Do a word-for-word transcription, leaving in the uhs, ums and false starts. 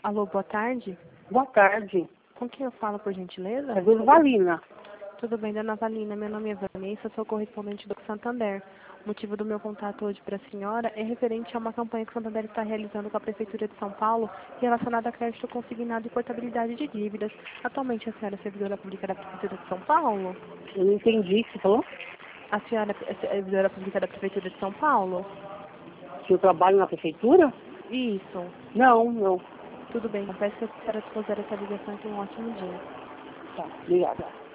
Alô, boa tarde. Boa tarde. Com quem eu falo, por gentileza? É Dona Valina. Tudo bem, dona Valina. Meu nome é Vanessa, sou correspondente do Santander. O motivo do meu contato hoje para a senhora é referente a uma campanha que o Santander está realizando com a Prefeitura de São Paulo relacionada a crédito consignado e portabilidade de dívidas. Atualmente, a senhora é servidora pública da Prefeitura de São Paulo? Eu não entendi o que você falou. A senhora é servidora pública da Prefeitura de São Paulo? Que eu trabalho na prefeitura? Isso. Não, não. Tudo bem. Peço que a senhora puser essa ligação e tenha um ótimo dia. Tá, obrigada.